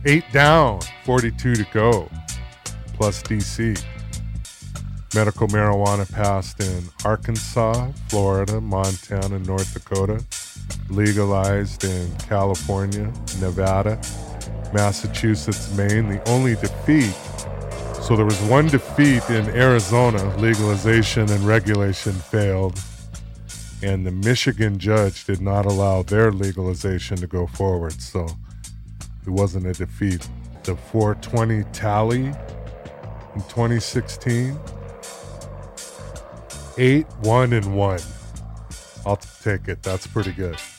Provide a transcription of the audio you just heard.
8 down, 42 to go, plus DC. Medical marijuana passed in Arkansas, Florida, Montana, North Dakota. Legalized in California, Nevada, Massachusetts, Maine. The only defeat, so there was one defeat in Arizona. Legalization and regulation failed. And the Michigan judge did not allow their legalization to go forward. So it wasn't a defeat. The 420 tally in 2016, 8-1-1. I'll take it. That's pretty good.